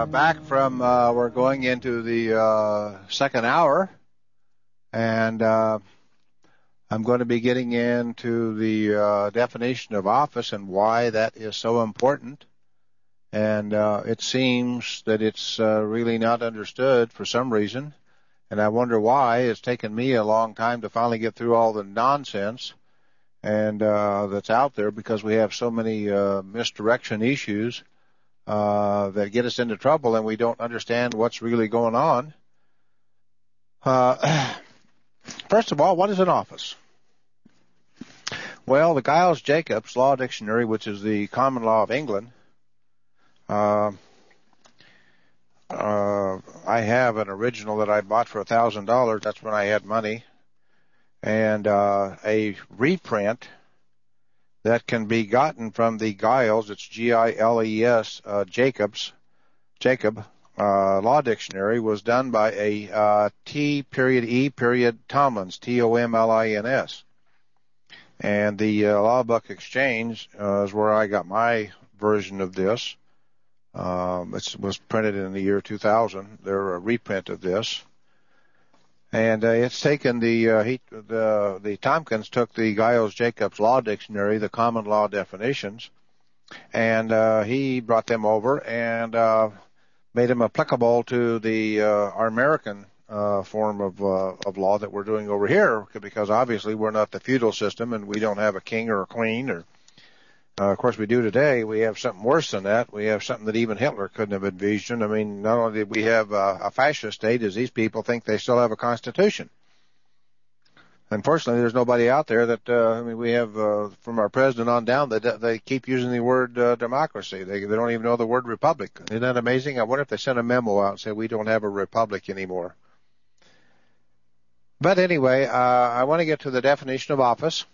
back from, we're going into the second hour, and I'm going to be getting into the definition of office and why that is so important. And it seems that it's really not understood for some reason, and I wonder why. It's taken me a long time to finally get through all the nonsense and that's out there, because we have so many misdirection issues that get us into trouble, and we don't understand what's really going on. First of all, what is an office? Well, the Giles-Jacobs Law Dictionary, which is the common law of England, I have an original that I bought for $1,000. That's when I had money. And a reprint that can be gotten from the Giles, it's Giles, Jacob Law Dictionary, was done by a T.E. Tomlins, Tomlins. And the Law Book Exchange is where I got my version of this. It was printed in the year 2000. They're a reprint of this. And it's taken the Tompkins took the Giles-Jacobs Law Dictionary, the common law definitions, and he brought them over and made them applicable to the our American form of law that we're doing over here, because obviously we're not the feudal system and we don't have a king or a queen, or of course we do today. We have something worse than that. We have something that even Hitler couldn't have envisioned. I mean, not only did we have a fascist state, as these people think they still have a constitution. Unfortunately, there's nobody out there that, I mean, we have, from our president on down, they keep using the word democracy. They don't even know the word republic. Isn't that amazing? I wonder if they sent a memo out and said we don't have a republic anymore. But anyway, I want to get to the definition of office.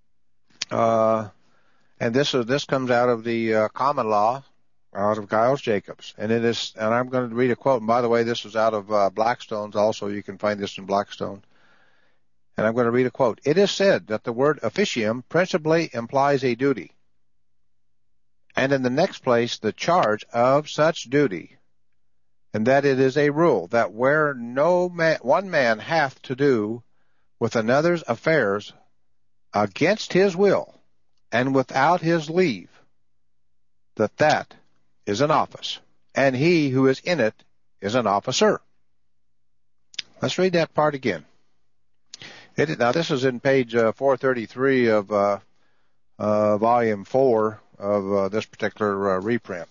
And this comes out of the common law, out of Giles-Jacobs, and it is. And I'm going to read a quote. And by the way, this is out of Blackstone's. Also, you can find this in Blackstone. And I'm going to read a quote. It is said that the word officium principally implies a duty, and in the next place, the charge of such duty, and that it is a rule that where one man hath to do with another's affairs against his will and without his leave, that is an office, and he who is in it is an officer. Let's read that part again. Now, this is in page 433 of volume 4 of this particular reprint.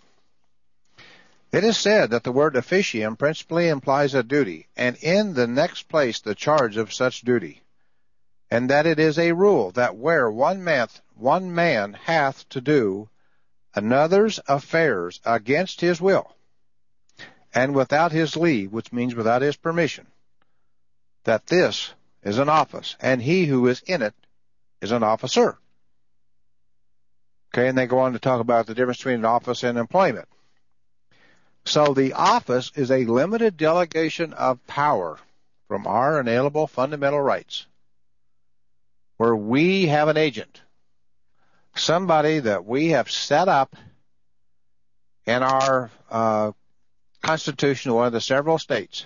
It is said that the word officium principally implies a duty, and in the next place the charge of such duty, and that it is a rule that where one man hath to do another's affairs against his will and without his leave, which means without his permission, that this is an office, and he who is in it is an officer. Okay, and they go on to talk about the difference between an office and employment. So the office is a limited delegation of power from our inalienable fundamental rights, where we have an agent, somebody that we have set up in our Constitution, one of the several states,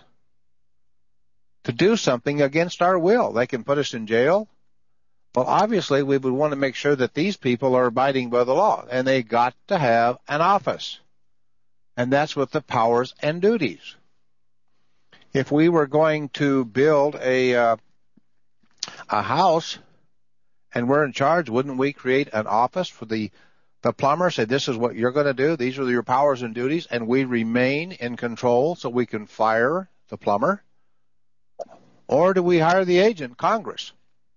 to do something against our will. They can put us in jail. Well, obviously, we would want to make sure that these people are abiding by the law, and they got to have an office. And that's with the powers and duties. If we were going to build a house and we're in charge, wouldn't we create an office for the plumber, say this is what you're going to do, these are your powers and duties, and we remain in control so we can fire the plumber? Or do we hire the agent, Congress?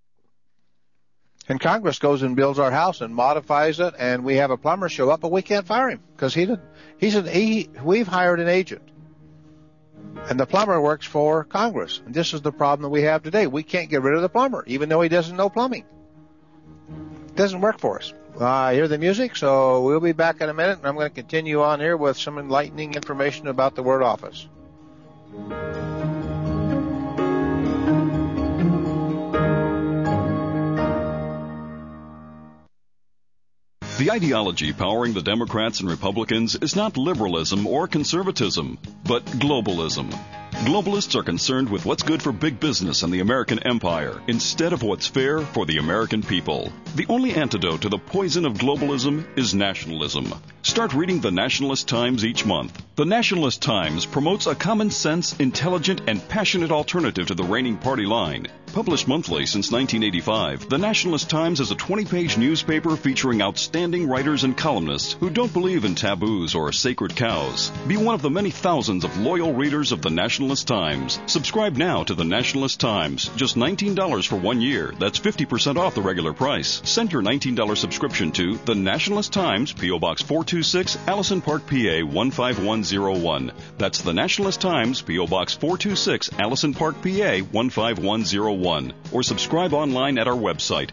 And Congress goes and builds our house and modifies it, and we have a plumber show up, but we can't fire him because we've hired an agent. And the plumber works for Congress. And this is the problem that we have today. We can't get rid of the plumber, even though he doesn't know plumbing. It doesn't work for us. I hear the music, so we'll be back in a minute, and I'm going to continue on here with some enlightening information about the word office. The ideology powering the Democrats and Republicans is not liberalism or conservatism, but globalism. Globalists are concerned with what's good for big business and the American empire instead of what's fair for the American people. The only antidote to the poison of globalism is nationalism. Start reading the Nationalist Times each month. The Nationalist Times promotes a common sense, intelligent, and passionate alternative to the reigning party line. Published monthly since 1985, the Nationalist Times is a 20-page newspaper featuring outstanding writers and columnists who don't believe in taboos or sacred cows. Be one of the many thousands of loyal readers of the Nationalist Times. Subscribe now to the Nationalist Times. Just $19 for 1 year. That's 50% off the regular price. Send your $19 subscription to the Nationalist Times, P.O. Box 426, Allison Park, PA 15101. That's the Nationalist Times, P.O. Box 426, Allison Park, PA 15101. Or subscribe online at our website,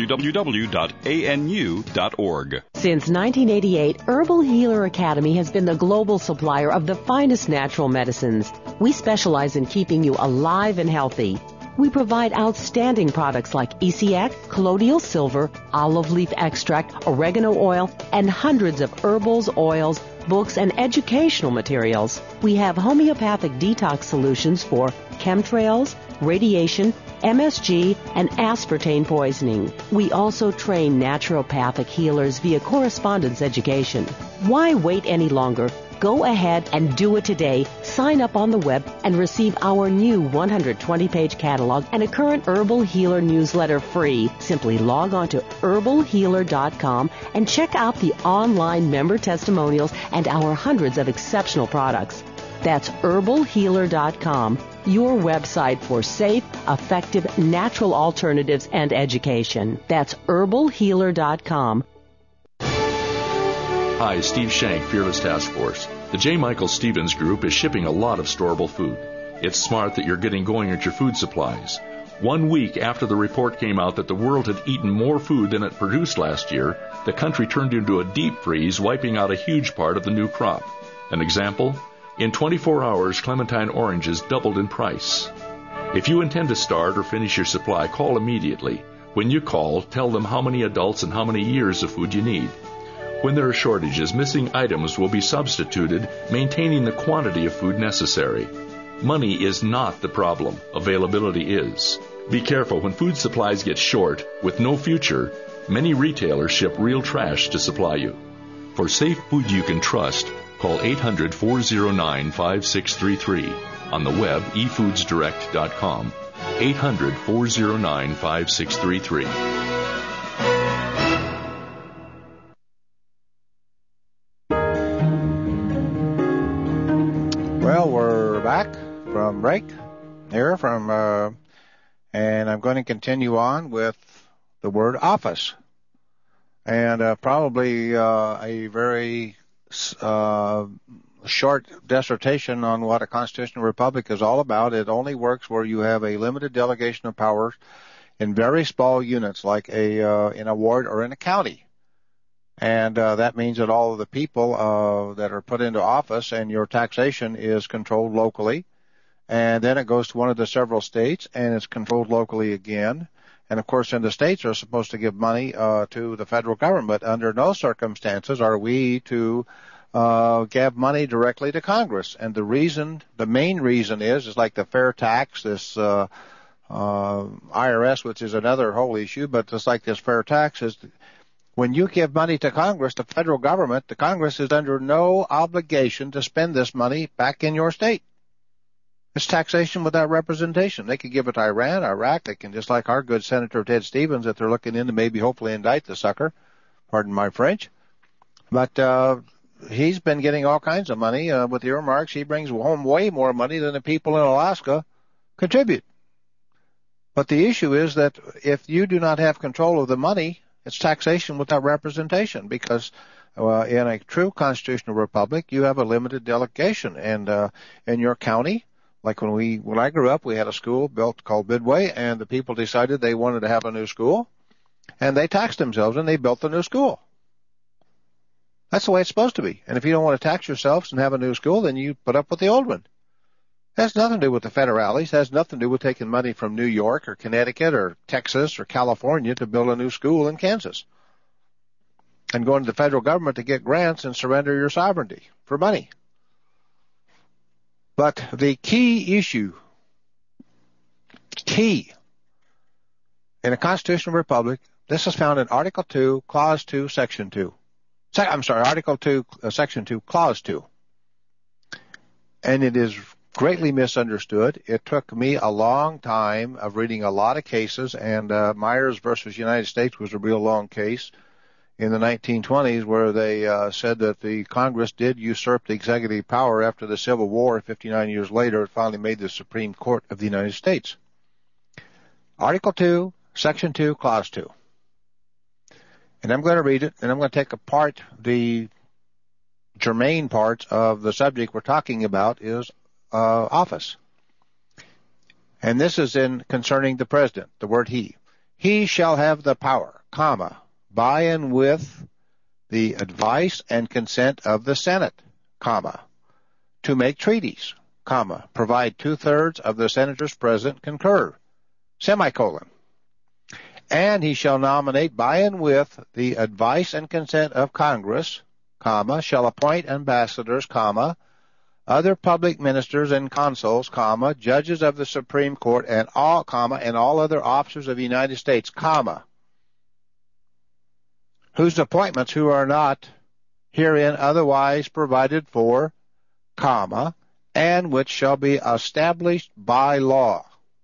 www.anu.org. Since 1988, Herbal Healer Academy has been the global supplier of the finest natural medicines. We specialize in keeping you alive and healthy. We provide outstanding products like ECX, colloidal silver, olive leaf extract, oregano oil, and hundreds of herbals, oils, books, and educational materials. We have homeopathic detox solutions for chemtrails, radiation, MSG, and aspartame poisoning. We also train naturopathic healers via correspondence education. Why wait any longer? Go ahead and do it today. Sign up on the web and receive our new 120-page catalog and a current Herbal Healer newsletter free. Simply log on to herbalhealer.com and check out the online member testimonials and our hundreds of exceptional products. That's herbalhealer.com, your website for safe, effective, natural alternatives and education. That's herbalhealer.com. Hi, Steve Shank, Fearless Task Force. The J. Michael Stevens Group is shipping a lot of storable food. It's smart that you're getting going at your food supplies. 1 week after the report came out that the world had eaten more food than it produced last year, the country turned into a deep freeze, wiping out a huge part of the new crop. An example? In 24 hours, clementine oranges doubled in price. If you intend to start or finish your supply, call immediately. When you call, tell them how many adults and how many years of food you need. When there are shortages, missing items will be substituted, maintaining the quantity of food necessary. Money is not the problem. Availability is. Be careful when food supplies get short, with no future. Many retailers ship real trash to supply you. For safe food you can trust, call 800-409-5633. On the web, efoodsdirect.com. 800-409-5633. Well, we're back from break here and I'm going to continue on with the word office, and probably a very short dissertation on what a constitutional republic is all about. It only works where you have a limited delegation of powers in very small units, like in a ward or in a county. And that means that all of the people that are put into office and your taxation is controlled locally. And then it goes to one of the several states, and it's controlled locally again. And, of course, then the states are supposed to give money to the federal government. Under no circumstances are we to give money directly to Congress. And the main reason is like the fair tax, this IRS, which is another whole issue, but just like this fair tax is when you give money to Congress, the federal government, the Congress is under no obligation to spend this money back in your state. It's taxation without representation. They could give it to Iran, Iraq. They can, just like our good Senator Ted Stevens, that they're looking into, maybe hopefully indict the sucker. Pardon my French. But he's been getting all kinds of money with earmarks. He brings home way more money than the people in Alaska contribute. But the issue is that if you do not have control of the money, it's taxation without representation, because in a true constitutional republic, you have a limited delegation. And in your county, like when I grew up, we had a school built called Midway, and the people decided they wanted to have a new school, and they taxed themselves, and they built the new school. That's the way it's supposed to be. And if you don't want to tax yourselves and have a new school, then you put up with the old one. It has nothing to do with the federales. It has nothing to do with taking money from New York or Connecticut or Texas or California to build a new school in Kansas. and go into the federal government to get grants and surrender your sovereignty for money. But the key issue, in a constitutional republic, this is found in Article 2, Clause 2, Section 2. Article 2, Section 2, Clause 2. And it is greatly misunderstood. It took me a long time of reading a lot of cases, and Myers versus United States was a real long case in the 1920s where they said that the Congress did usurp the executive power after the Civil War. 59 years later, it finally made the Supreme Court of the United States. Article 2, Section 2, Clause 2. And I'm going to read it, and I'm going to take apart the germane parts of the subject we're talking about is office. And this is in concerning the president, the word he. He shall have the power, comma, by and with the advice and consent of the Senate, comma, to make treaties, comma, provide 2/3 of the senators present concur, semicolon. And he shall nominate by and with the advice and consent of Congress, comma, shall appoint ambassadors, comma, other public ministers and consuls, comma, judges of the Supreme Court and all, comma, and all other officers of the United States, comma, whose appointments who are not herein otherwise provided for, comma, and which shall be established by law.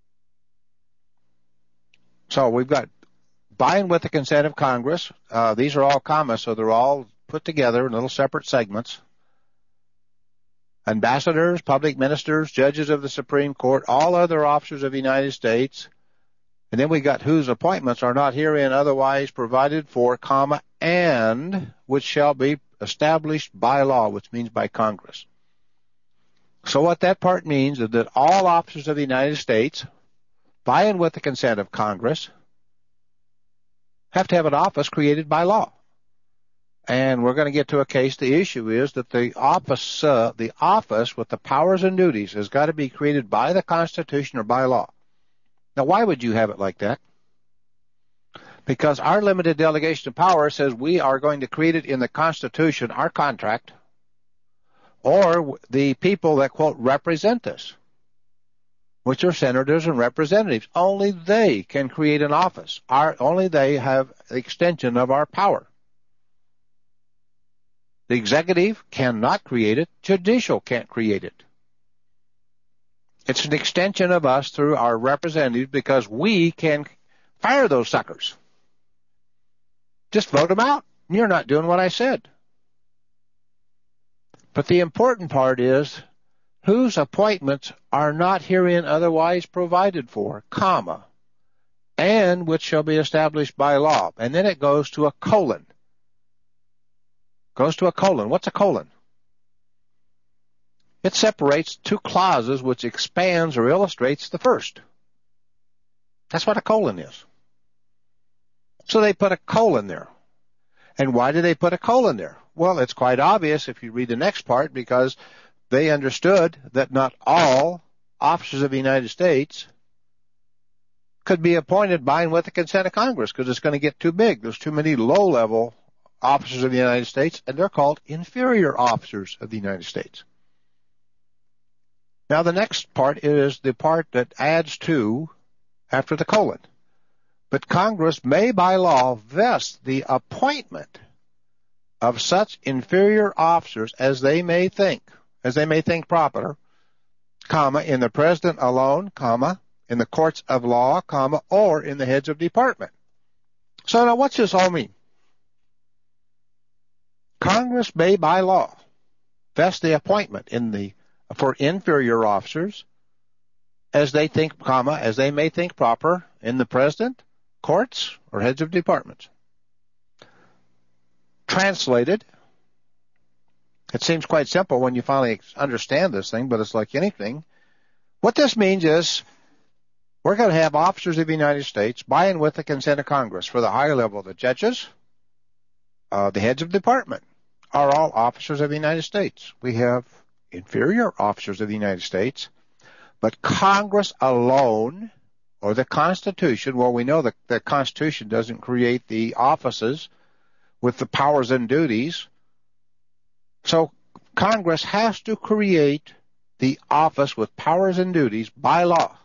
So we've got by and with the consent of Congress. These are all commas, so they're all put together in little separate segments. Ambassadors, public ministers, judges of the Supreme Court, all other officers of the United States. And then we got whose appointments are not herein otherwise provided for, comma, and which shall be established by law, which means by Congress. So what that part means is that all officers of the United States, by and with the consent of Congress, have to have an office created by law. And we're going to get to a case. The issue is that the office with the powers and duties has got to be created by the Constitution or by law. Now, why would you have it like that? Because our limited delegation of power says we are going to create it in the Constitution, our contract, or the people that, quote, represent us, which are senators and representatives. Only they can create an office. Only they have the extension of our power. The executive cannot create it. Judicial can't create it. It's an extension of us through our representatives because we can fire those suckers. Just vote them out. You're not doing what I said. But the important part is whose appointments are not herein otherwise provided for, comma, and which shall be established by law. And then it goes to a colon. What's a colon? It separates two clauses which expands or illustrates the first. That's what a colon is. So they put a colon there. And why do they put a colon there? Well, it's quite obvious if you read the next part, because they understood that not all officers of the United States could be appointed by and with the consent of Congress, because it's going to get too big. There's too many low-level officers of the United States, and they're called inferior officers of the United States. Now, the next part is the part that adds to after the colon. But Congress may by law vest the appointment of such inferior officers as they may think proper, comma, in the president alone, comma, in the courts of law, comma, or in the heads of department. So now what's this all mean? Congress may by law vest the appointment for inferior officers as they think, comma, as they may think proper in the president, courts, or heads of departments. Translated, it seems quite simple when you finally understand this thing, but it's like anything. What this means is we're going to have officers of the United States by and with the consent of Congress for the higher level. The judges, the heads of department are all officers of the United States. We have inferior officers of the United States, but Congress alone, or the Constitution, well, we know that the Constitution doesn't create the offices with the powers and duties. So Congress has to create the office with powers and duties by law.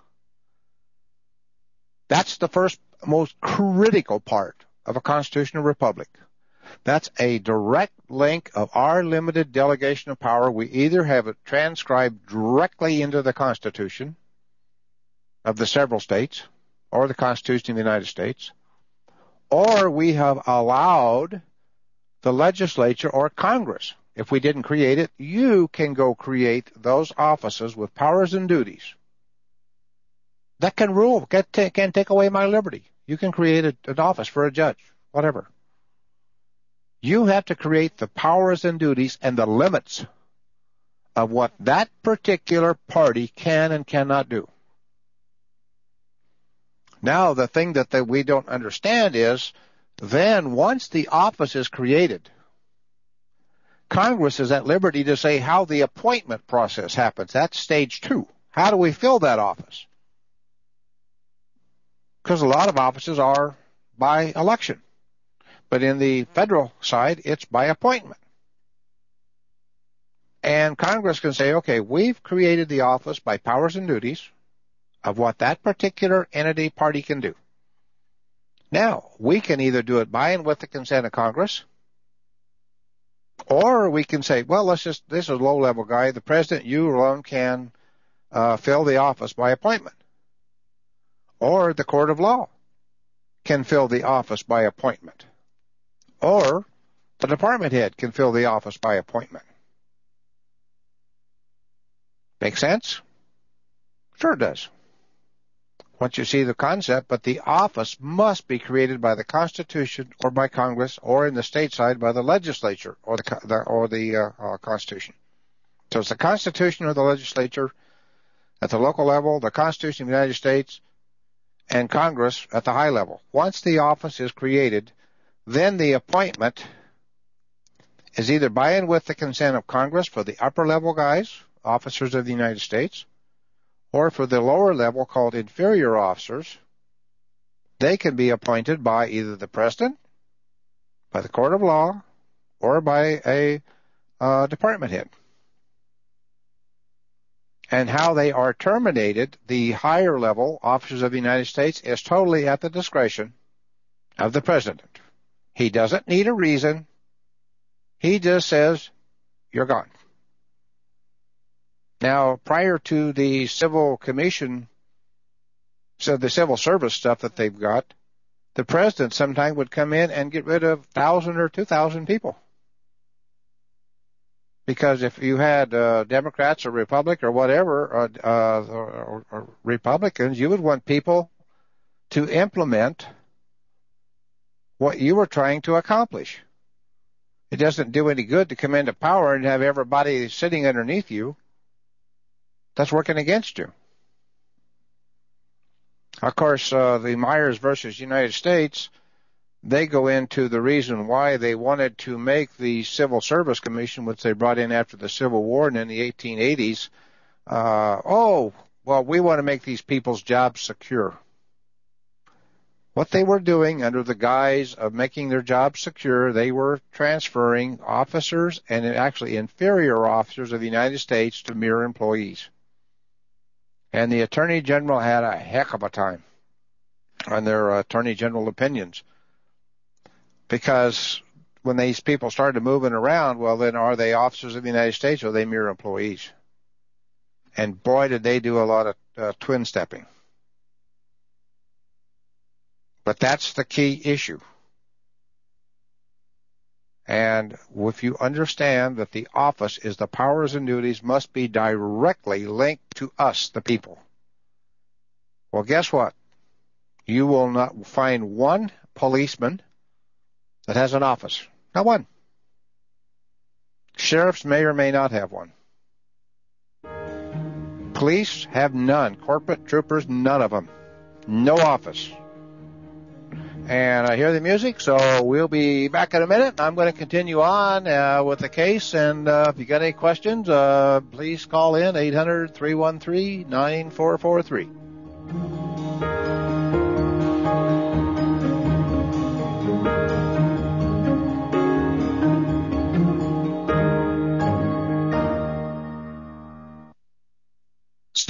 That's the first most critical part of a constitutional republic. That's a direct link of our limited delegation of power. We either have it transcribed directly into the Constitution of the several states or the Constitution of the United States, or we have allowed the legislature or Congress. If we didn't create it, you can go create those offices with powers and duties that can rule, can take away my liberty. You can create an office for a judge, whatever. You have to create the powers and duties and the limits of what that particular party can and cannot do. Now, the thing that we don't understand is, then once the office is created, Congress is at liberty to say how the appointment process happens. That's stage 2. How do we fill that office? Because a lot of offices are by election. But in the federal side, it's by appointment. And Congress can say, okay, we've created the office by powers and duties of what that particular entity party can do. Now, we can either do it by and with the consent of Congress, or we can say, well, this is a low-level guy. The president, you alone can fill the office by appointment. Or the court of law can fill the office by appointment. Or the department head can fill the office by appointment. Make sense? Sure it does. Once you see the concept, but the office must be created by the Constitution or by Congress, or in the state side by the legislature or the Constitution. So it's the Constitution or the legislature at the local level, the Constitution of the United States, and Congress at the high level. Once the office is created, then the appointment is either by and with the consent of Congress for the upper level guys, officers of the United States, or for the lower level called inferior officers. They can be appointed by either the president, by the court of law, or by a department head. And how they are terminated, the higher level officers of the United States, is totally at the discretion of the president. He doesn't need a reason. He just says, you're gone. Now, prior to the civil commission, so the civil service stuff that they've got, the president sometime would come in and get rid of 1,000 or 2,000 people. Because if you had Democrats or Republicans or whatever, or Republicans, you would want people to implement what you were trying to accomplish. It doesn't do any good to come into power and have everybody sitting underneath you. That's working against you. Of course, the Myers versus United States, they go into the reason why they wanted to make the Civil Service Commission, which they brought in after the Civil War and in the 1880s, we want to make these people's jobs secure. What they were doing under the guise of making their jobs secure, they were transferring officers and actually inferior officers of the United States to mere employees. And the Attorney General had a heck of a time on their Attorney General opinions. Because when these people started moving around, well, then are they officers of the United States or are they mere employees? And boy, did they do a lot of twin stepping. But that's the key issue. And if you understand that the office is the powers and duties must be directly linked to us, the people. Well, guess what? You will not find one policeman that has an office. Not one. Sheriffs may or may not have one. Police have none. Corporate troopers, none of them. No office. And I hear the music, so we'll be back in a minute. I'm going to continue on with the case, and if you got any questions, please call in 800-313-9443.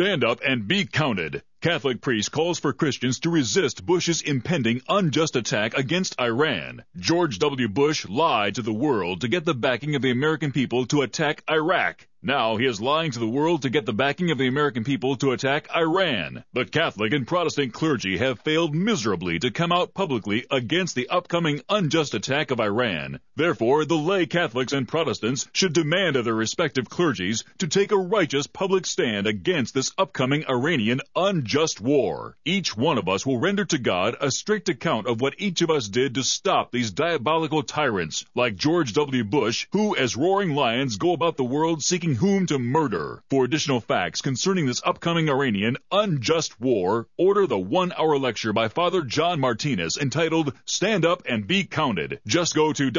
Stand up and be counted. Catholic priest calls for Christians to resist Bush's impending unjust attack against Iran. George W. Bush lied to the world to get the backing of the American people to attack Iraq. Now he is lying to the world to get the backing of the American people to attack Iran. The Catholic and Protestant clergy have failed miserably to come out publicly against the upcoming unjust attack of Iran. Therefore, the lay Catholics and Protestants should demand of their respective clergies to take a righteous public stand against this upcoming Iranian unjust war. Each one of us will render to God a strict account of what each of us did to stop these diabolical tyrants like George W. Bush, who as roaring lions go about the world seeking whom to murder. For additional facts concerning this upcoming Iranian unjust war, order the 1-hour lecture by Father John Martinez entitled Stand Up and Be Counted. Just go to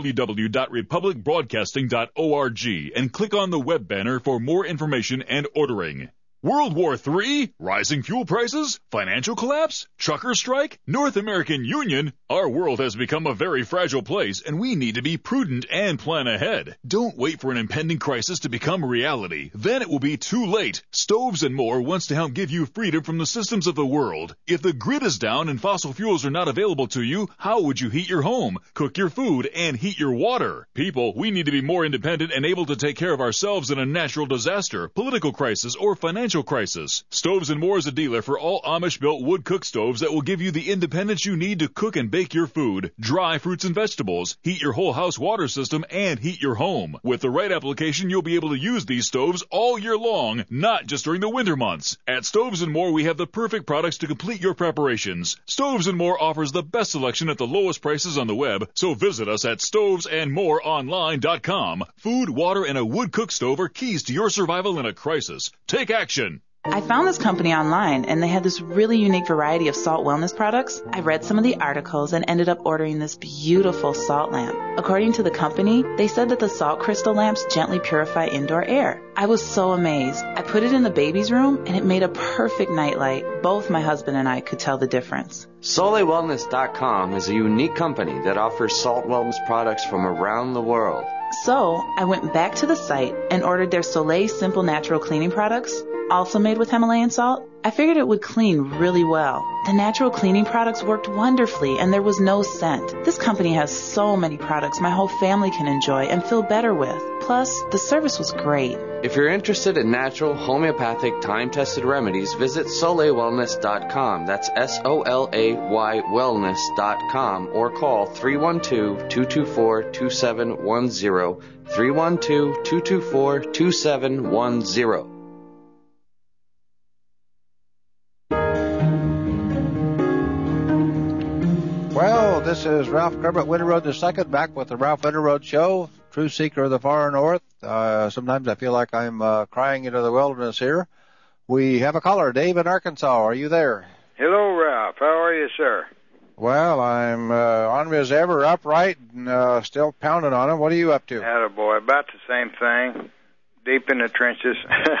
www.republicbroadcasting.org and click on the web banner for more information and ordering. World War III? Rising fuel prices? Financial collapse? Trucker strike? North American Union? Our world has become a very fragile place, and we need to be prudent and plan ahead. Don't wait for an impending crisis to become a reality. Then it will be too late. Stoves and More wants to help give you freedom from the systems of the world. If the grid is down and fossil fuels are not available to you, how would you heat your home, cook your food, and heat your water? People, we need to be more independent and able to take care of ourselves in a natural disaster, political crisis, or financial crisis. Stoves and More is a dealer for all Amish-built wood cook stoves that will give you the independence you need to cook and bake your food, dry fruits and vegetables, heat your whole house water system, and heat your home. With the right application, you'll be able to use these stoves all year long, not just during the winter months. At Stoves and More, we have the perfect products to complete your preparations. Stoves and More offers the best selection at the lowest prices on the web, so visit us at stovesandmoreonline.com. Food, water, and a wood cook stove are keys to your survival in a crisis. Take action. I found this company online, and they had this really unique variety of salt wellness products. I read some of the articles and ended up ordering this beautiful salt lamp. According to the company, they said that the salt crystal lamps gently purify indoor air. I was so amazed. I put it in the baby's room, and it made a perfect nightlight. Both my husband and I could tell the difference. SoleilWellness.com is a unique company that offers salt wellness products from around the world. So I went back to the site and ordered their Soleil Simple Natural Cleaning products, also made with Himalayan salt. I figured it would clean really well. The natural cleaning products worked wonderfully, and there was no scent. This company has so many products my whole family can enjoy and feel better with. Plus, the service was great. If you're interested in natural, homeopathic, time-tested remedies, visit SoleilWellness.com. That's SOLAY wellness.com, or call 312-224-2710, 312-224-2710. Well, this is Ralph Kermit Winterroad II, back with the Ralph Winterroad Show, true seeker of the far north. Sometimes I feel like I'm crying into the wilderness here. We have a caller, Dave in Arkansas. Are you there? Hello, Ralph. How are you, sir? Well, I'm on as ever, upright, and still pounding on him. What are you up to? Attaboy. About the same thing, deep in the trenches.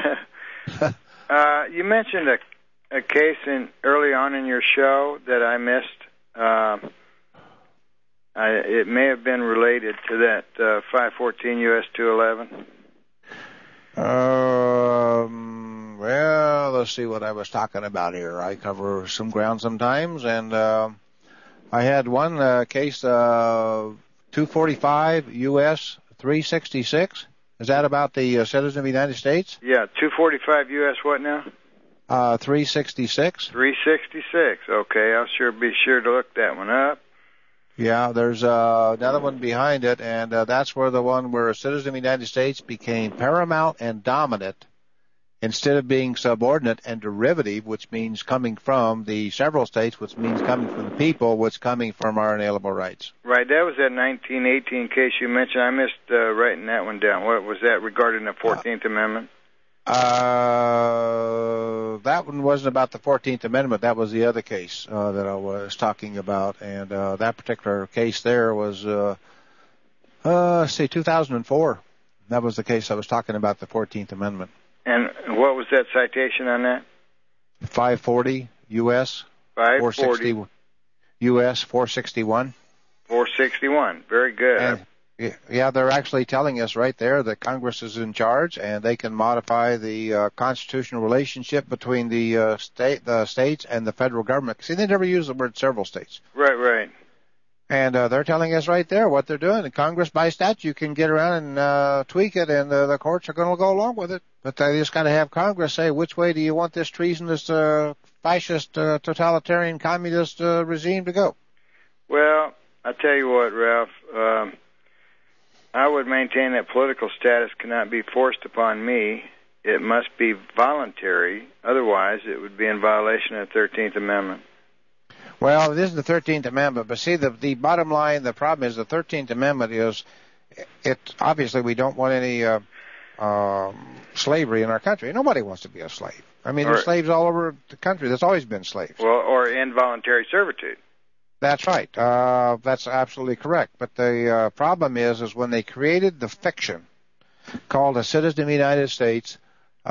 You mentioned a case early on in your show that I missed. It may have been related to that 514 U.S. 211. Well, let's see what I was talking about here. I cover some ground sometimes, and I had one case, 245 U.S. 366. Is that about the citizen of the United States? Yeah, 245 U.S. what now? 366. 366. Okay, I'll be sure to look that one up. Yeah, there's another one behind it, and that's where the one where a citizen of the United States became paramount and dominant instead of being subordinate and derivative, which means coming from the several states, which means coming from the people, which coming from our inalienable rights. Right, that was that 1918 case you mentioned. I missed writing that one down. What was that regarding the 14th Amendment? That one wasn't about the 14th Amendment. That was the other case that I was talking about, and that particular case there was, 2004. That was the case I was talking about, the 14th Amendment. And what was that citation on that? 540 U.S. 540 U.S. 461. 461. Very good. Yeah, they're actually telling us right there that Congress is in charge, and they can modify the constitutional relationship between the states and the federal government. See, they never use the word several states. Right. And they're telling us right there what they're doing. And Congress, by statute, can get around and tweak it, and the courts are going to go along with it. But they just got to have Congress say, which way do you want this treasonous, fascist, totalitarian, communist regime to go? Well, I tell you what, Ralph, I would maintain that political status cannot be forced upon me. It must be voluntary. Otherwise, it would be in violation of the 13th Amendment. Well, this is the 13th Amendment, but see, the bottom line, the problem is the 13th Amendment is, obviously we don't want any slavery in our country. Nobody wants to be a slave. I mean, there's slaves all over the country. There's always been slaves. Well, or involuntary servitude. That's right. That's absolutely correct. But the problem is when they created the fiction called a citizen of the United States,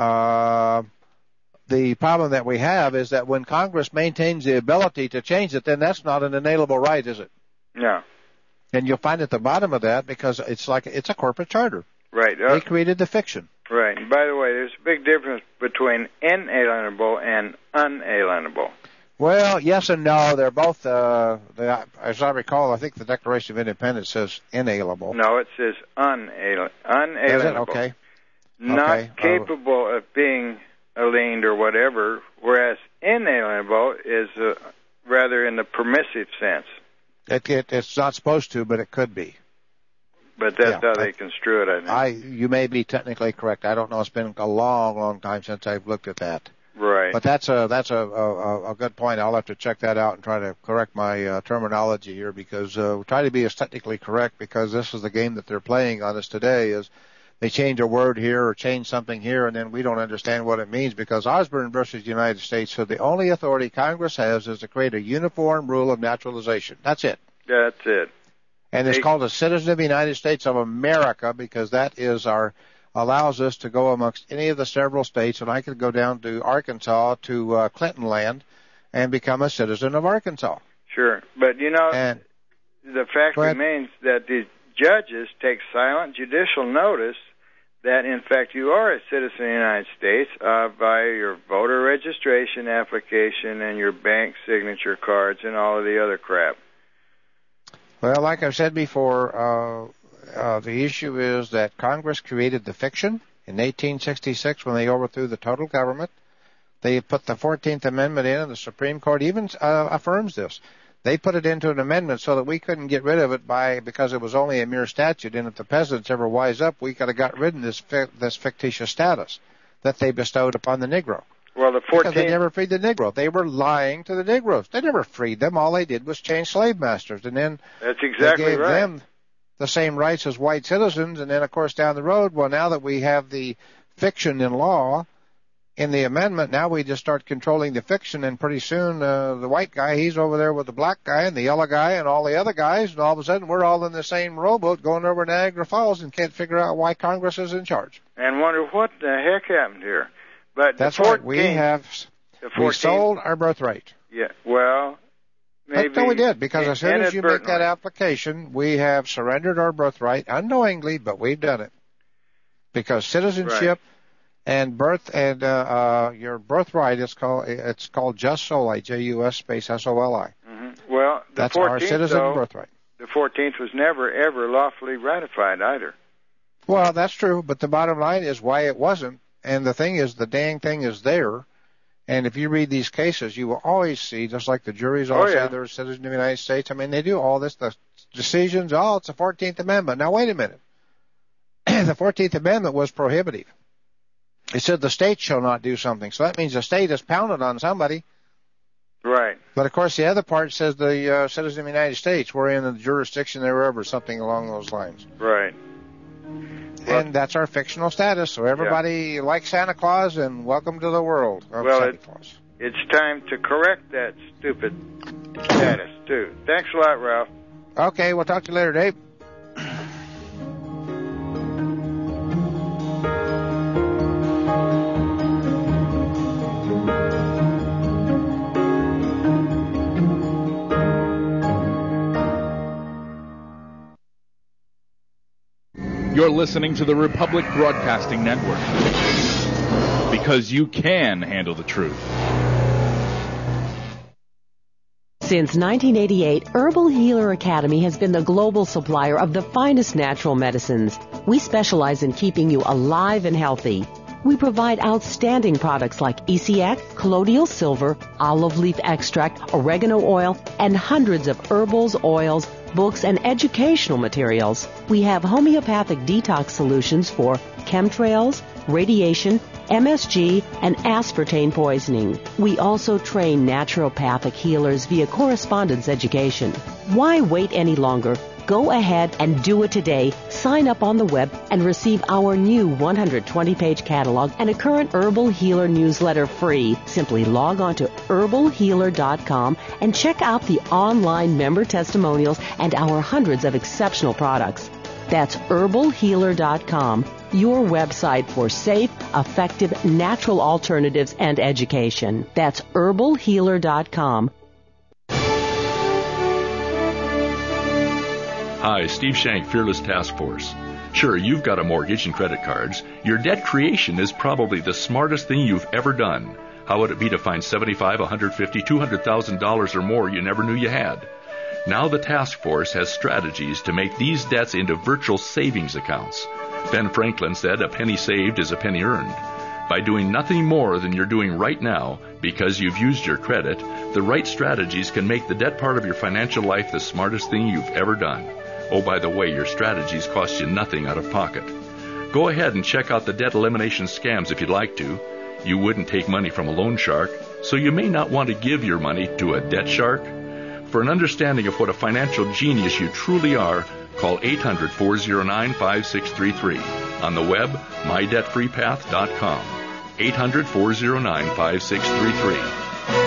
the problem that we have is that when Congress maintains the ability to change it, then that's not an inalienable right, is it? No. And you'll find at the bottom of that because it's a corporate charter. Right. They created the fiction. Right. And by the way, there's a big difference between inalienable and unalienable. Well, yes and no. They're both, as I recall, I think the Declaration of Independence says inalienable. No, it says unalienable. Is it? Okay. Not capable of being aliened or whatever, whereas inalienable is rather in the permissive sense. It's not supposed to, but it could be. But that's how they construe it, I think. You may be technically correct. I don't know. It's been a long, long time since I've looked at that. Right. But that's a good point. I'll have to check that out and try to correct my terminology here because try to be as technically correct because this is the game that they're playing on us today is they change a word here or change something here and then we don't understand what it means because Osborne versus the United States said the only authority Congress has is to create a uniform rule of naturalization. That's it. That's it. And it's called a citizen of the United States of America because that is allows us to go amongst any of the several states, and I could go down to Arkansas to Clinton land and become a citizen of Arkansas. Sure. But, the fact remains that the judges take silent judicial notice that, in fact, you are a citizen of the United States via your voter registration application and your bank signature cards and all of the other crap. Well, like I've said before, the issue is that Congress created the fiction in 1866 when they overthrew the total government. They put the 14th Amendment in, and the Supreme Court even affirms this. They put it into an amendment so that we couldn't get rid of it because it was only a mere statute, and if the peasants ever wise up, we could have got rid of this fictitious status that they bestowed upon the Negro. Well, the 14th... Because they never freed the Negro. They were lying to the Negroes. They never freed them. All they did was change slave masters, and then that's exactly they gave right. them the same rights as white citizens, and then, of course, down the road, well, now that we have the fiction in law, in the amendment, now we just start controlling the fiction, and pretty soon the white guy, he's over there with the black guy and the yellow guy and all the other guys, and all of a sudden we're all in the same rowboat going over Niagara Falls and can't figure out why Congress is in charge. And wonder what the heck happened here. But that's right. We sold our birthright. Yeah, well... Maybe no, we did, because as soon as you make that application, we have surrendered our birthright unknowingly, but we've done it. Because citizenship and birth and your birthright it's called Jus Soli, J-U-S space S-O-L-I. Mm-hmm. Well, that's 14th, our citizen birthright. The 14th was never ever lawfully ratified either. Well, that's true, but the bottom line is why it wasn't. And the thing is, the dang thing is there. And if you read these cases, you will always see, just like the juries all say they're citizens of the United States. I mean, they do all this, the decisions, it's the 14th Amendment. Now, wait a minute. The 14th Amendment was prohibitive. It said the state shall not do something. So that means the state is pounded on somebody. Right. But, of course, the other part says the citizens of the United States were in the jurisdiction thereof or something along those lines. Right. And that's our fictional status. So everybody likes Santa Claus and welcome to the world of Santa Claus. It's time to correct that stupid status, too. Thanks a lot, Ralph. Okay, we'll talk to you later, Dave. You're listening to the Republic Broadcasting Network, because you can handle the truth. Since 1988, Herbal Healer Academy has been the global supplier of the finest natural medicines. We specialize in keeping you alive and healthy. We provide outstanding products like ECX, colloidal silver, olive leaf extract, oregano oil, and hundreds of herbals, oils, books, and educational materials. We have homeopathic detox solutions for chemtrails, radiation, MSG, and aspartame poisoning. We also train naturopathic healers via correspondence education. Why wait any longer? Go ahead and do it today. Sign up on the web and receive our new 120-page catalog and a current Herbal Healer newsletter free. Simply log on to herbalhealer.com and check out the online member testimonials and our hundreds of exceptional products. That's herbalhealer.com, your website for safe, effective, natural alternatives and education. That's herbalhealer.com. Hi, Steve Shank, Fearless Task Force. Sure, you've got a mortgage and credit cards. Your debt creation is probably the smartest thing you've ever done. How would it be to find $75,000, $150,000, $200,000 or more you never knew you had? Now the task force has strategies to make these debts into virtual savings accounts. Ben Franklin said, "A penny saved is a penny earned." By doing nothing more than you're doing right now, because you've used your credit, the right strategies can make the debt part of your financial life the smartest thing you've ever done. Oh, by the way, your strategies cost you nothing out of pocket. Go ahead and check out the debt elimination scams if you'd like to. You wouldn't take money from a loan shark, so you may not want to give your money to a debt shark. For an understanding of what a financial genius you truly are, call 800-409-5633. On the web, mydebtfreepath.com. 800-409-5633.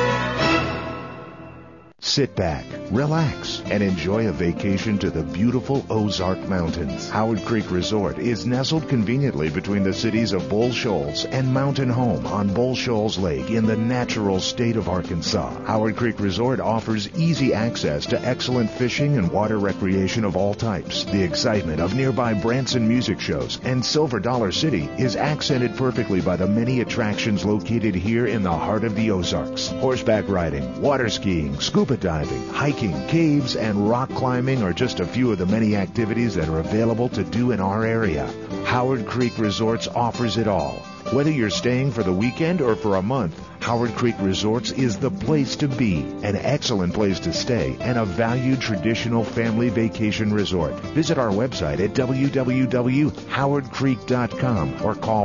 Sit back, relax, and enjoy a vacation to the beautiful Ozark Mountains. Howard Creek Resort is nestled conveniently between the cities of Bull Shoals and Mountain Home on Bull Shoals Lake in the natural state of Arkansas. Howard Creek Resort offers easy access to excellent fishing and water recreation of all types. The excitement of nearby Branson music shows and Silver Dollar City is accented perfectly by the many attractions located here in the heart of the Ozarks. Horseback riding, water skiing, scuba diving, hiking, caves, and rock climbing are just a few of the many activities that are available to do in our area. Howard Creek Resorts offers it all. Whether you're staying for the weekend or for a month, Howard Creek Resorts is the place to be, an excellent place to stay, and a valued traditional family vacation resort. Visit our website at www.howardcreek.com or call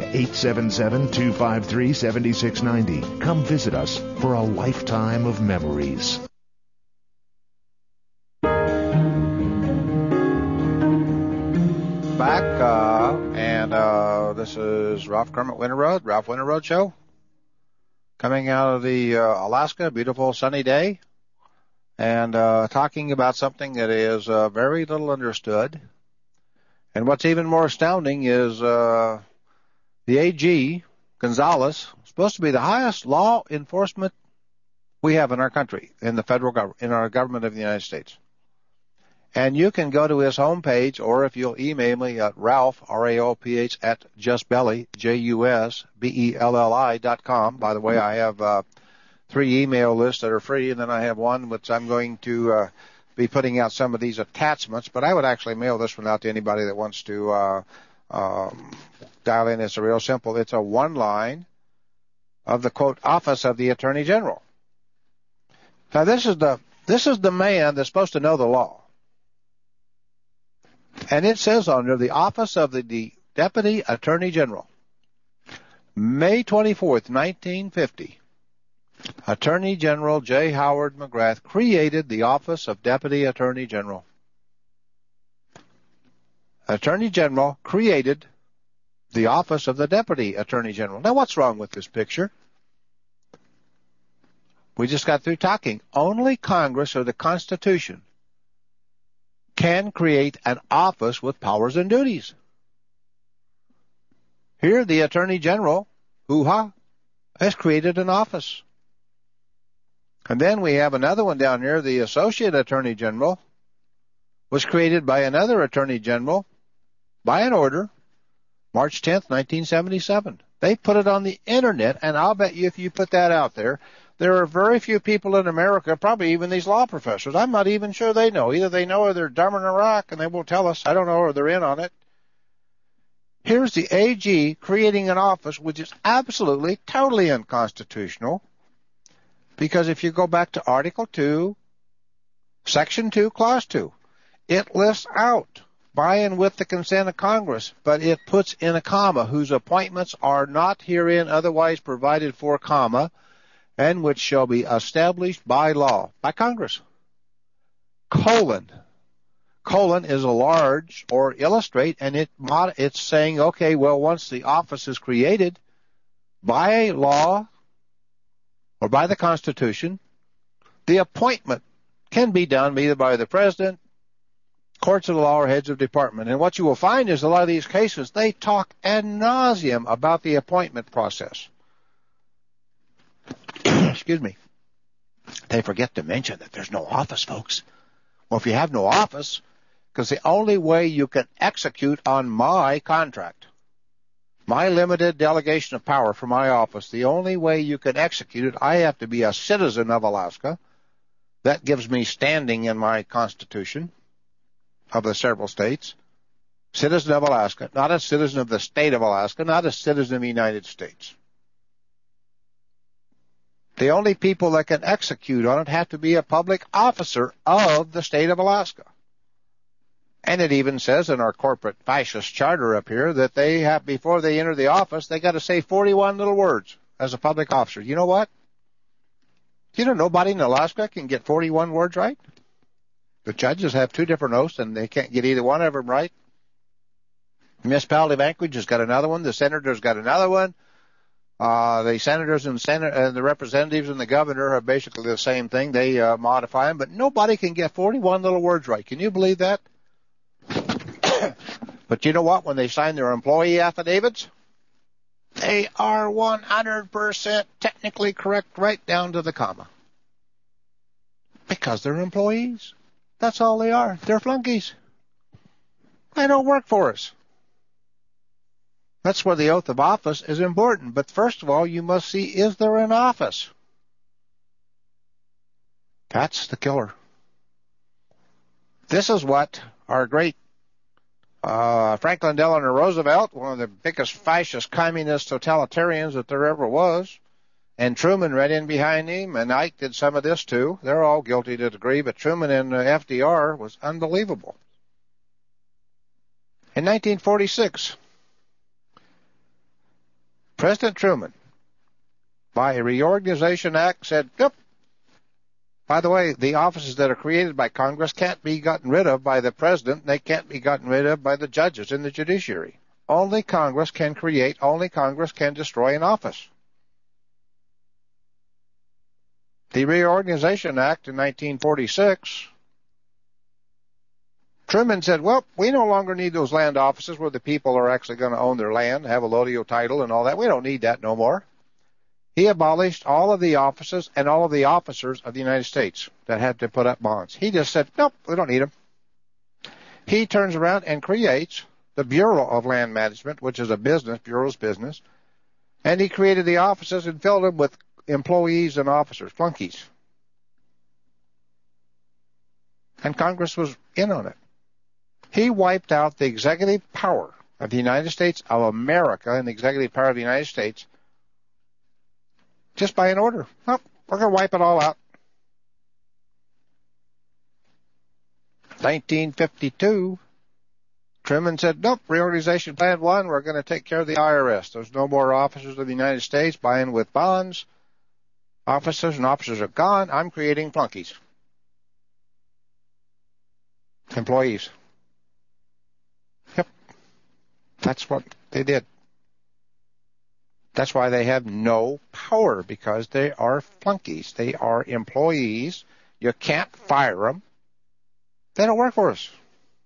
1-877-253-7690. Come visit us for a lifetime of memories. Back, and this is Ralph Kermit Winter Road, Ralph Winter Road Show. Coming out of the Alaska, beautiful sunny day, and talking about something that is very little understood. And what's even more astounding is the AG, Gonzalez, supposed to be the highest law enforcement we have in our country, in the federal government, in our government of the United States. And you can go to his homepage, or if you'll email me at Ralph, R-A-O-P-H, at JustBelly, JUSBELLI.com. By the way, I have 3 email lists that are free, and then I have one which I'm going to be putting out some of these attachments. But I would actually mail this one out to anybody that wants to dial in. It's real simple. It's a one line of the, quote, Office of the Attorney General. Now, this is the man that's supposed to know the law. And it says under the Office of the Deputy Attorney General, May 24th, 1950, Attorney General J. Howard McGrath created the Office of Deputy Attorney General. Attorney General created the Office of the Deputy Attorney General. Now, what's wrong with this picture? We just got through talking. Only Congress or the Constitution can create an office with powers and duties. Here, the Attorney General, hoo-ha, has created an office. And then we have another one down here, the Associate Attorney General, was created by another Attorney General by an order, March 10th, 1977. They put it on the internet, and I'll bet you if you put that out there, there are very few people in America, probably even these law professors. I'm not even sure they know. Either they know or they're dumber than a rock, and they won't tell us. I don't know, or they're in on it. Here's the AG creating an office which is absolutely, totally unconstitutional, because if you go back to Article 2, Section 2, Clause 2, it lists out by and with the consent of Congress, but it puts in a comma, whose appointments are not herein otherwise provided for, comma, and which shall be established by law, by Congress. Colon. Colon is a large or illustrate, and it's saying, okay, well, once the office is created by law or by the Constitution, the appointment can be done either by the President, courts of the law, or heads of department. And what you will find is a lot of these cases, they talk ad nauseum about the appointment process. Excuse me. They forget to mention that there's no office, folks. Well, if you have no office, because the only way you can execute on my contract, my limited delegation of power for my office, the only way you can execute it, I have to be a citizen of Alaska. That gives me standing in my Constitution of the several states. Citizen of Alaska, not a citizen of the state of Alaska, not a citizen of the United States. The only people that can execute on it have to be a public officer of the state of Alaska. And it even says in our corporate fascist charter up here that they have, before they enter the office, they got to say 41 little words as a public officer. You know what? You know, nobody in Alaska can get 41 words right. The judges have two different oaths, and they can't get either one of them right. The municipality of Anchorage has got another one. The senator's got another one. The senators and the representatives and the governor are basically the same thing. They modify them, but nobody can get 41 little words right. Can you believe that? But you know what? When they sign their employee affidavits, they are 100% technically correct right down to the comma. Because they're employees. That's all they are. They're flunkies. They don't work for us. That's where the oath of office is important. But first of all, you must see, is there an office? That's the killer. This is what our great Franklin Delano Roosevelt, one of the biggest fascist communist totalitarians that there ever was, and Truman right in behind him, and Ike did some of this too. They're all guilty to a degree, but Truman and FDR was unbelievable. In 1946, President Truman, by a Reorganization Act, said, yep, by the way, the offices that are created by Congress can't be gotten rid of by the President. They can't be gotten rid of by the judges in the judiciary. Only Congress can create, only Congress can destroy an office. The Reorganization Act in 1946, Truman said, well, we no longer need those land offices where the people are actually going to own their land, have a lodeo title and all that. We don't need that no more. He abolished all of the offices and all of the officers of the United States that had to put up bonds. He just said, nope, we don't need them. He turns around and creates the Bureau of Land Management, which is a business, Bureau's business, and he created the offices and filled them with employees and officers, flunkies. And Congress was in on it. He wiped out the executive power of the United States of America and the executive power of the United States just by an order. Nope, we're going to wipe it all out. 1952, Truman said, nope, Reorganization Plan 1, we're going to take care of the IRS. There's no more officers of the United States buying with bonds. Officers and officers are gone. I'm creating flunkies. Employees. Yep. That's what they did. That's why they have no power, because they are flunkies. They are employees. You can't fire them. They don't work for us.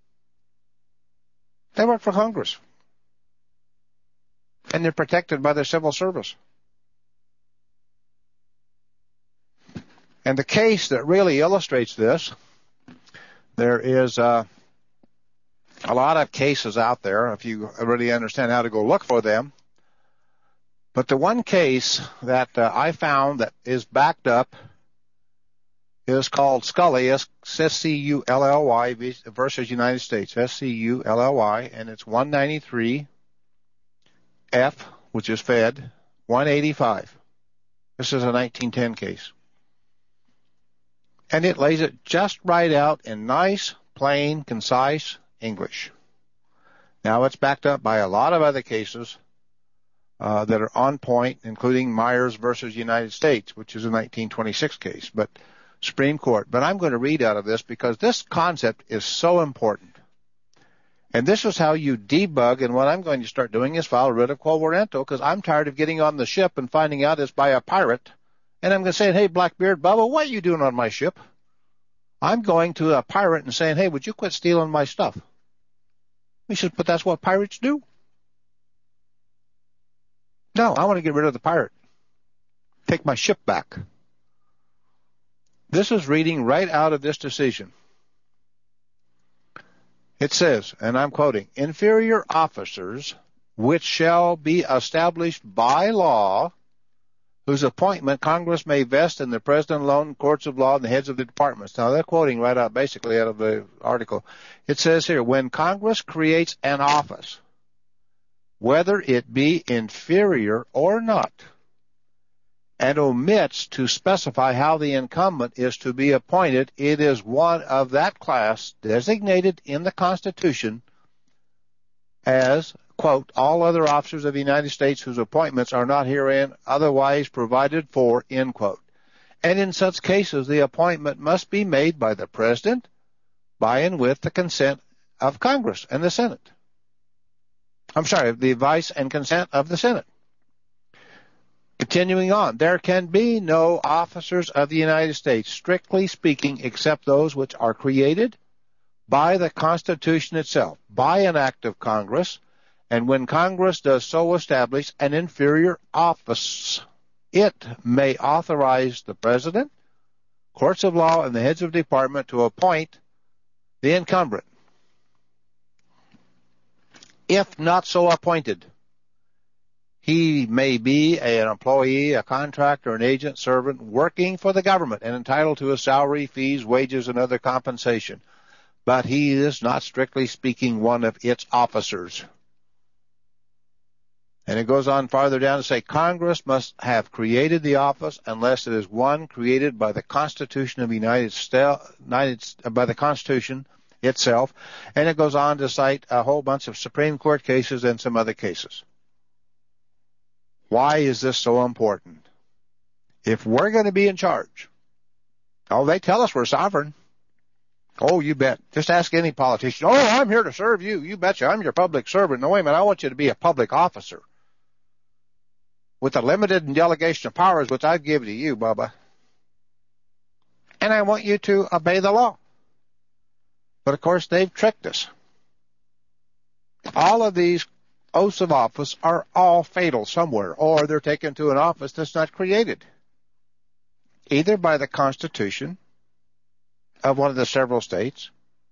They work for Congress. And they're protected by the civil service. And the case that really illustrates this, there is a lot of cases out there if you really understand how to go look for them. But the one case that I found that is backed up is called Scully, S-C-U-L-L-Y versus United States, S-C-U-L-L-Y, and it's 193 F, which is Fed, 185. This is a 1910 case. And it lays it just right out in nice, plain, concise English. Now, it's backed up by a lot of other cases that are on point, including Myers versus United States, which is a 1926 case, but Supreme Court. But I'm going to read out of this because this concept is so important. And this is how you debug, and what I'm going to start doing is file writ of quo warranto, because I'm tired of getting on the ship and finding out it's by a pirate. And I'm going to say, hey, Blackbeard Bubba, what are you doing on my ship? I'm going to a pirate and saying, hey, would you quit stealing my stuff? He says, but that's what pirates do. No, I want to get rid of the pirate. Take my ship back. This is reading right out of this decision. It says, and I'm quoting, inferior officers which shall be established by law, whose appointment Congress may vest in the President alone, courts of law, and the heads of the departments. Now, they're quoting right out, basically out of the article. It says here, when Congress creates an office, whether it be inferior or not, and omits to specify how the incumbent is to be appointed, it is one of that class designated in the Constitution as, quote, all other officers of the United States whose appointments are not herein otherwise provided for, end quote. And in such cases, the appointment must be made by the President by and with the consent of Congress and the Senate. I'm sorry, the advice and consent of the Senate. Continuing on, there can be no officers of the United States, strictly speaking, except those which are created by the Constitution itself, by an act of Congress, and when Congress does so establish an inferior office, it may authorize the President, courts of law, and the heads of department to appoint the incumbent. If not so appointed, he may be an employee, a contractor, an agent, servant, working for the government and entitled to a salary, fees, wages, and other compensation. But he is not, strictly speaking, one of its officers. And it goes on farther down to say, Congress must have created the office unless it is one created by the Constitution of the United States, by the Constitution itself. And it goes on to cite a whole bunch of Supreme Court cases and some other cases. Why is this so important? If we're going to be in charge, they tell us we're sovereign. Oh, you bet. Just ask any politician. Oh, I'm here to serve you. You betcha. I'm your public servant. No, wait a minute. I want you to be a public officer with a limited delegation of powers, which I've given to you, Bubba. And I want you to obey the law. But, of course, they've tricked us. All of these oaths of office are all fatal somewhere, or they're taken to an office that's not created, either by the Constitution of one of the several states,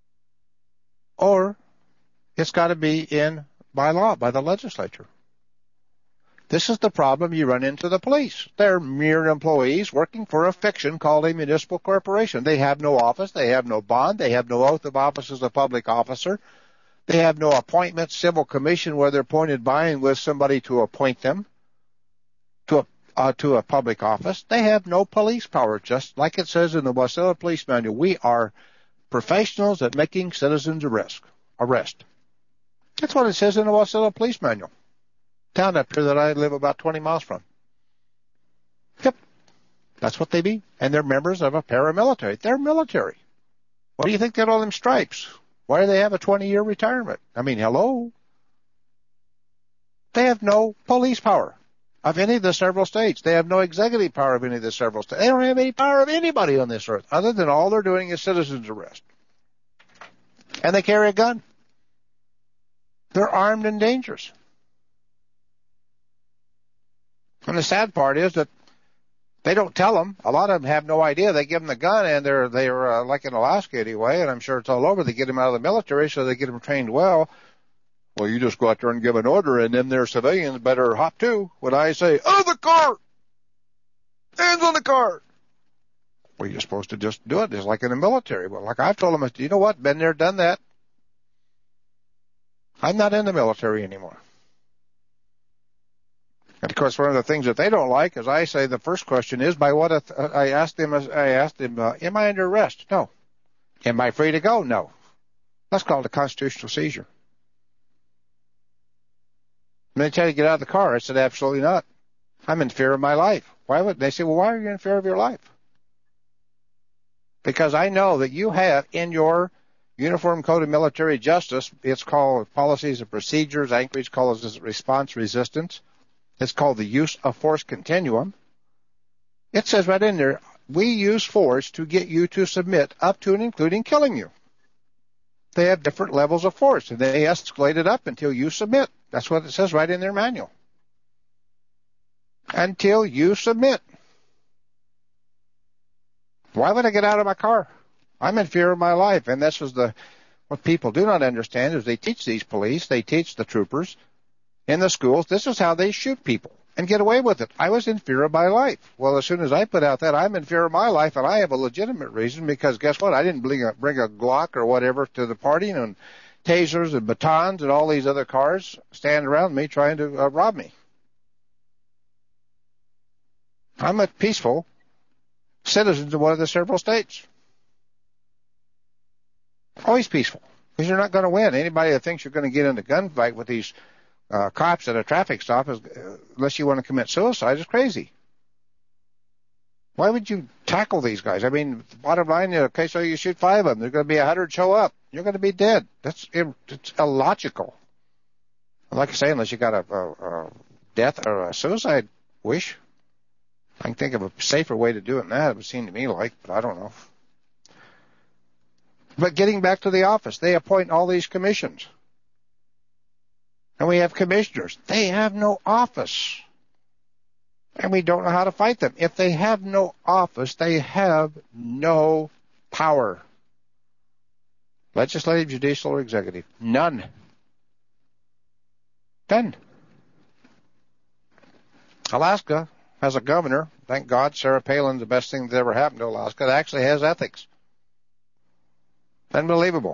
or it's got to be in by law, by the legislature. This is the problem you run into the police. They're mere employees working for a fiction called a municipal corporation. They have no office, they have no bond, they have no oath of office as a public officer. They have no appointment, civil commission where they're appointed by and with somebody to appoint them to a public office. They have no police power, just like it says in the Wasilla Police Manual. We are professionals at making citizens arrest. That's what it says in the Wasilla Police Manual. Town up here that I live about 20 miles from. Yep. That's what they be. And they're members of a paramilitary. They're military. What do you think they got all them stripes? Why do they have a 20-year retirement? I mean, hello? They have no police power of any of the several states. They have no executive power of any of the several states. They don't have any power of anybody on this earth other than all they're doing is citizens arrest. And they carry a gun. They're armed and dangerous. And the sad part is that They don't tell them. A lot of them have no idea. They give them the gun, and they're like in Alaska anyway, and I'm sure it's all over. They get them out of the military, so they get them trained well. Well, you just go out there and give an order, and then their civilians better hop too. When I say, "Oh, the car! Hands on the car!" Well, you're supposed to just do it, just like in the military. But like I've told them, you know what? Been there, done that. I'm not in the military anymore. And of course, one of the things that they don't like is I say the first question is, by what I asked him, am I under arrest? No. Am I free to go? No. That's called a constitutional seizure. And they tell you to get out of the car. I said, absolutely not. I'm in fear of my life. Why would they say, well, why are you in fear of your life? Because I know that you have in your Uniform Code of Military Justice, it's called Policies and Procedures. Anchorage calls it response resistance. It's called the use of force continuum. It says right in there, we use force to get you to submit up to and including killing you. They have different levels of force, and they escalate it up until you submit. That's what it says right in their manual. Until you submit. Why would I get out of my car? I'm in fear of my life. And this was what people do not understand is they teach these police, they teach the troopers in the schools, this is how they shoot people and get away with it. I was in fear of my life. Well, as soon as I put out that I'm in fear of my life, and I have a legitimate reason, because guess what? I didn't bring a Glock or whatever to the party, and tasers and batons and all these other cars stand around me trying to rob me. I'm a peaceful citizen of one of the several states. Always peaceful, because you're not going to win. Anybody that thinks you're going to get in a gunfight with these cops at a traffic stop, unless you want to commit suicide, is crazy. Why would you tackle these guys? I mean, the bottom line, okay, so you shoot 5 of them. There's going to be 100 show up. You're going to be dead. It's illogical. Like I say, unless you got a death or a suicide wish. I can think of a safer way to do it than that. It would seem to me like, but I don't know. But getting back to the office, they appoint all these commissions. And we have commissioners. They have no office. And we don't know how to fight them. If they have no office, they have no power. Legislative, judicial, or executive. None. None. Alaska has a governor. Thank God, Sarah Palin's the best thing that ever happened to Alaska. It actually has ethics. Unbelievable.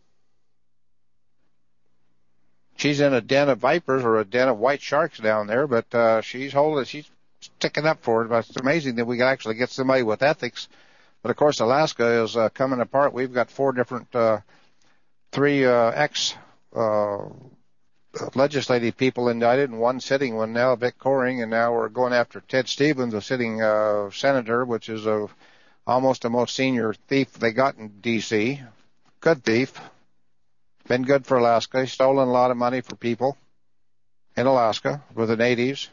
She's in a den of vipers or a den of white sharks down there, but she's sticking up for it. But it's amazing that we can actually get somebody with ethics. But of course, Alaska is coming apart. We've got 4 different, 3 legislative people indicted, and 1 sitting one now, Vic Coring, and now we're going after Ted Stevens, a sitting senator, which is almost the most senior thief they got in D.C. Good thief. Been good for Alaska. He's stolen a lot of money for people in Alaska with the natives.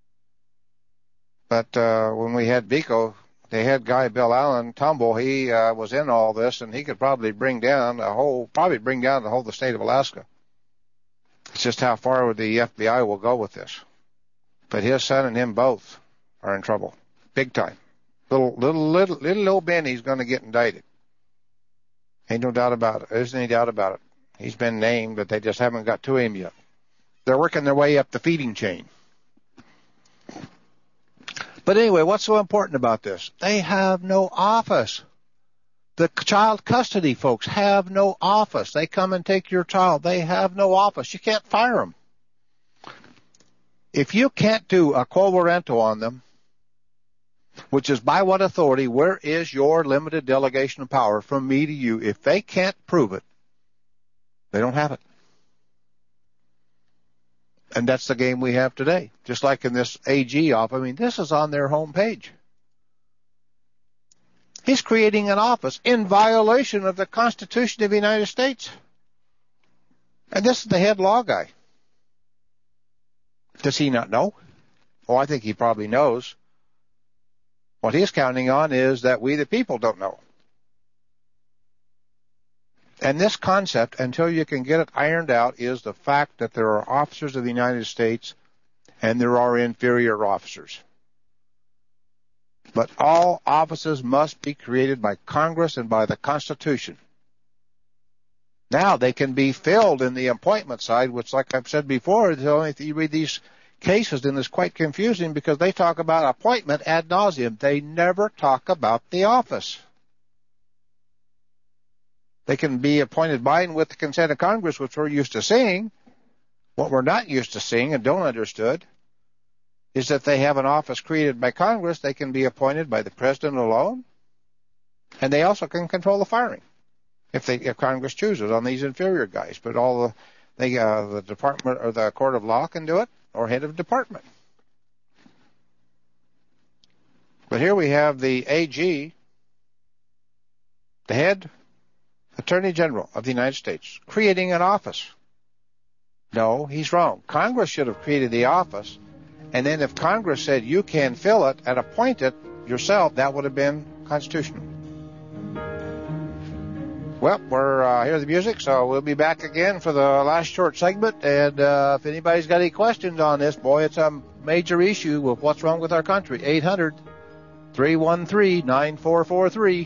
But when we had Vico, the head guy, Bill Allen Tumble, he was in all this, and he could probably bring down the whole the state of Alaska. It's just how far the FBI will go with this. But his son and him both are in trouble, big time. Little old Benny's going to get indicted. Ain't no doubt about it. There isn't any doubt about it. He's been named, but they just haven't got to him yet. They're working their way up the feeding chain. But anyway, what's so important about this? They have no office. The child custody folks have no office. They come and take your child. They have no office. You can't fire them. If you can't do a quo warranto on them, which is by what authority, where is your limited delegation of power from me to you? If they can't prove it, they don't have it. And that's the game we have today. Just like in this AG office, I mean, this is on their homepage. He's creating an office in violation of the Constitution of the United States. And this is the head law guy. Does he not know? Oh, I think he probably knows. What he's counting on is that we, the people, don't know. And this concept, until you can get it ironed out, is the fact that there are officers of the United States and there are inferior officers. But all offices must be created by Congress and by the Constitution. Now they can be filled in the appointment side, which, like I've said before, you read these cases and it's quite confusing because they talk about appointment ad nauseum. They never talk about the office. They can be appointed by and with the consent of Congress, which we're used to seeing. What we're not used to seeing and don't understand is that they have an office created by Congress. They can be appointed by the president alone, and they also can control the firing if Congress chooses on these inferior guys. But the department or the court of law can do it, or head of department. But here we have the AG, the head Attorney General of the United States, creating an office. No, he's wrong. Congress should have created the office, and then if Congress said you can fill it and appoint it yourself, that would have been constitutional. Well, we're here's the music, so we'll be back again for the last short segment. And if anybody's got any questions on this, boy, it's a major issue with what's wrong with our country. 800-313-9443.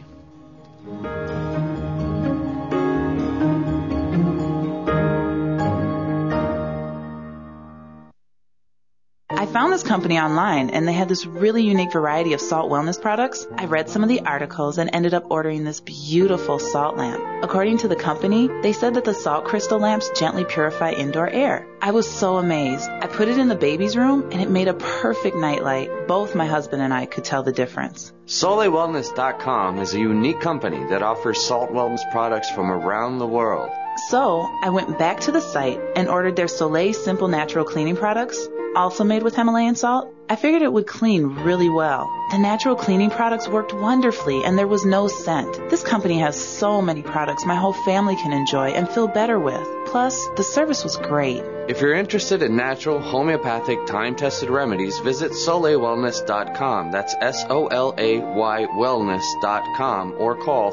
I found this company online, and they had this really unique variety of salt wellness products. I read some of the articles and ended up ordering this beautiful salt lamp. According to the company, they said that the salt crystal lamps gently purify indoor air. I was so amazed. I put it in the baby's room, and it made a perfect nightlight. Both my husband and I could tell the difference. SoleilWellness.com is a unique company that offers salt wellness products from around the world. So I went back to the site and ordered their Soleil Simple Natural Cleaning products, also made with Himalayan salt. I figured it would clean really well. The natural cleaning products worked wonderfully, and there was no scent. This company has so many products my whole family can enjoy and feel better with. Plus, the service was great. If you're interested in natural, homeopathic, time-tested remedies, visit SoleilWellness.com. That's SOLAY wellness.com, or call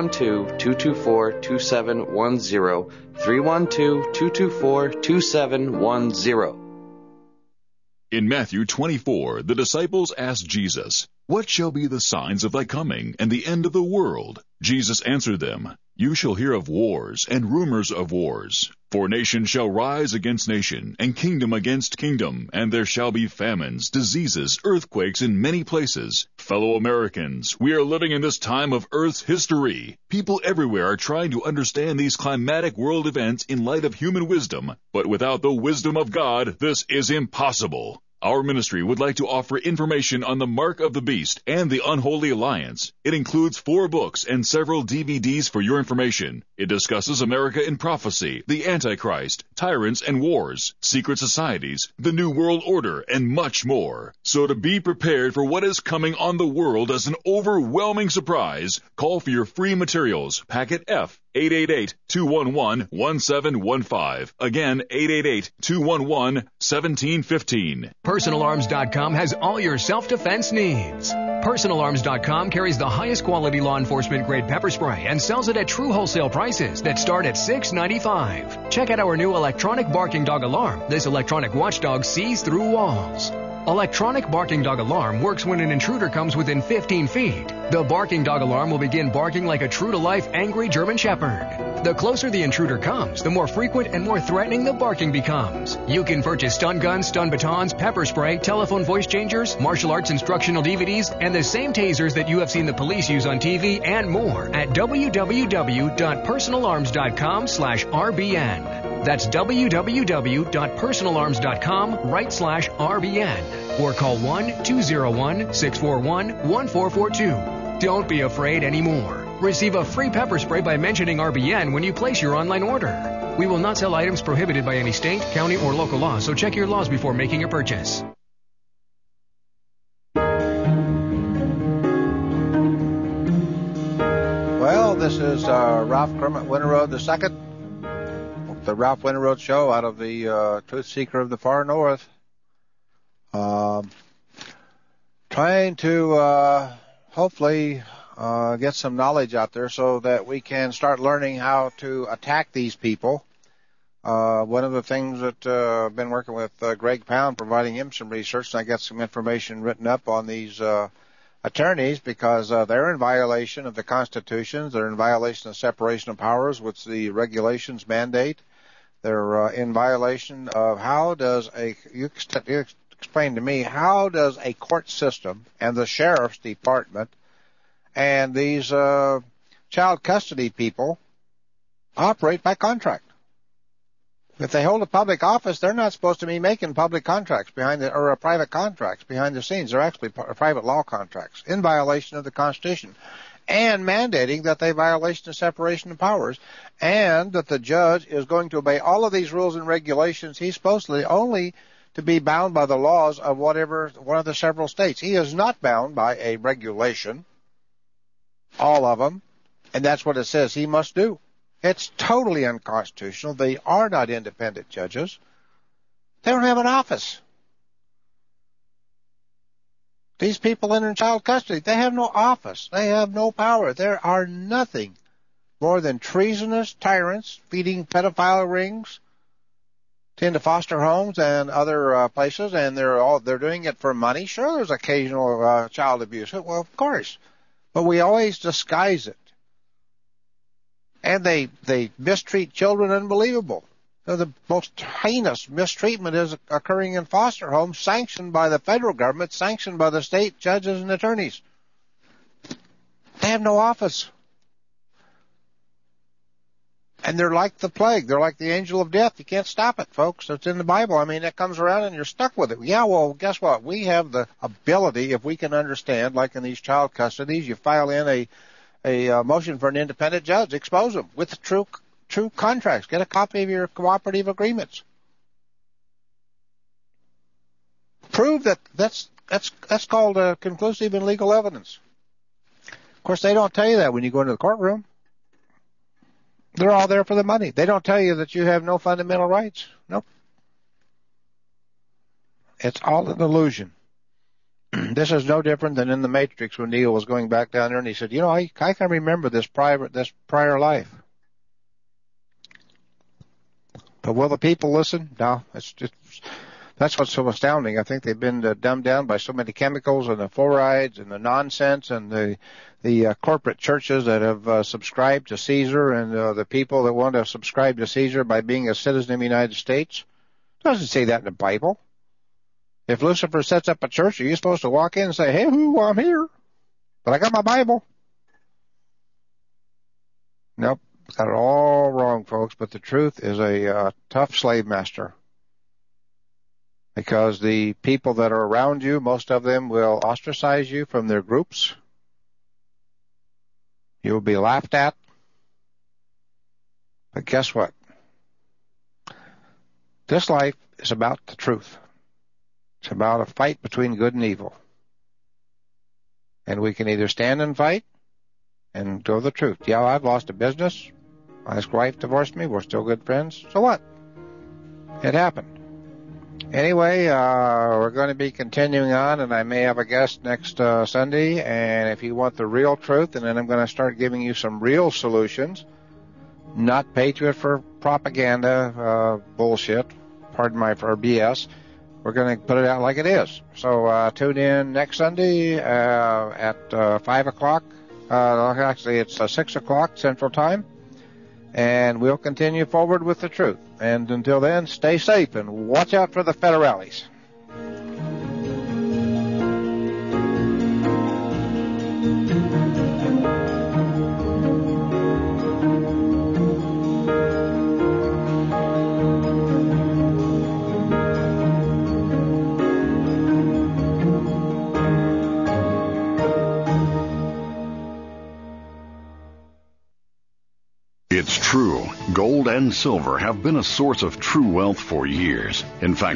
312-224-2710, 312-224-2710. In Matthew 24, the disciples asked Jesus, "What shall be the signs of thy coming and the end of the world?" Jesus answered them, "You shall hear of wars and rumors of wars. For nation shall rise against nation, and kingdom against kingdom, and there shall be famines, diseases, earthquakes in many places. Fellow Americans, we are living in this time of Earth's history. People everywhere are trying to understand these climatic world events in light of human wisdom, but without the wisdom of God, this is impossible. Our ministry would like to offer information on the Mark of the Beast and the Unholy Alliance. It includes 4 books and several DVDs for your information. It discusses America in prophecy, the Antichrist, tyrants and wars, secret societies, the New World Order, and much more. So to be prepared for what is coming on the world as an overwhelming surprise, call for your free materials, Packet F, 888-211-1715. Again, 888-211-1715. PersonalArms.com has all your self-defense needs. PersonalArms.com carries the highest quality law enforcement grade pepper spray and sells it at true wholesale prices that start at $6.95. Check out our new electronic barking dog alarm. This electronic watchdog sees through walls. Electronic barking dog alarm works when an intruder comes within 15 feet. The barking dog alarm will begin barking like a true-to-life angry German Shepherd. The closer the intruder comes, the more frequent and more threatening the barking becomes. You can purchase stun guns, stun batons, pepper spray, telephone voice changers, martial arts instructional DVDs, and the same tasers that you have seen the police use on TV and more at www.personalarms.com/RBN. That's www.personalarms.com/RBN, or call 1-201-641-1442. Don't be afraid anymore. Receive a free pepper spray by mentioning RBN when you place your online order. We will not sell items prohibited by any state, county, or local law, so check your laws before making a purchase. Well, this is Ralph Kermit Winterroad II, the Ralph Winterroad Show out of the Truth Seeker of the Far North. Trying to hopefully get some knowledge out there so that we can start learning how to attack these people. One of the things that I've been working with Greg Pound, providing him some research, and I got some information written up on these attorneys because they're in violation of the constitutions. They're in violation of separation of powers, which the regulations mandate. They're in violation of you explain to me, how does a court system and the sheriff's department and these child custody people operate by contract? If they hold a public office, they're not supposed to be making public contracts private contracts behind the scenes. They're actually private law contracts in violation of the Constitution, and mandating that they violation the separation of powers, and that the judge is going to obey all of these rules and regulations. He's supposed to only to be bound by the laws of whatever one of the several states. He is not bound by a regulation, all of them, and that's what it says he must do. It's totally unconstitutional. They are not independent judges. They don't have an office. These people in child custody, they have no office. They have no power. There are nothing more than treasonous tyrants feeding pedophile rings into foster homes and other places, and they're doing it for money. Sure, there's occasional child abuse. Well, of course, but we always disguise it. And they mistreat children unbelievable. So the most heinous mistreatment is occurring in foster homes, sanctioned by the federal government, sanctioned by the state judges and attorneys. They have no office. And they're like the plague. They're like the angel of death. You can't stop it, folks. It's in the Bible. I mean, it comes around and you're stuck with it. Yeah, well, guess what? We have the ability, if we can understand, like in these child custodies, you file in a motion for an independent judge, expose them with true contracts. Get a copy of your cooperative agreements. Prove that's called conclusive and legal evidence. Of course, they don't tell you that when you go into the courtroom. They're all there for the money. They don't tell you that you have no fundamental rights. Nope. It's all an illusion. This is no different than in the Matrix when Neo was going back down there and he said, I can remember this prior life. But will the people listen? No, that's what's so astounding. I think they've been dumbed down by so many chemicals and the fluorides and the nonsense and the corporate churches that have subscribed to Caesar and the people that want to subscribe to Caesar by being a citizen of the United States. It doesn't say that in the Bible. If Lucifer sets up a church, are you supposed to walk in and say, hey, I'm here, but I got my Bible? Nope, got it all wrong, folks, but the truth is a tough slave master. Because the people that are around you, most of them will ostracize you from their groups. You'll be laughed at. But guess what? This life is about the truth. It's about a fight between good and evil. And we can either stand and fight and go the truth. Yeah, I've lost a business. My ex-wife divorced me. We're still good friends. So what? It happened. Anyway, we're going to be continuing on, and I may have a guest next Sunday. And if you want the real truth, and then I'm going to start giving you some real solutions, not patriot for propaganda bullshit, for BS. We're going to put it out like it is. So tune in next Sunday at 5 o'clock. Actually, it's 6 o'clock Central Time. And we'll continue forward with the truth. And until then, stay safe and watch out for the federales. It's true. Gold and silver have been a source of true wealth for years. In fact,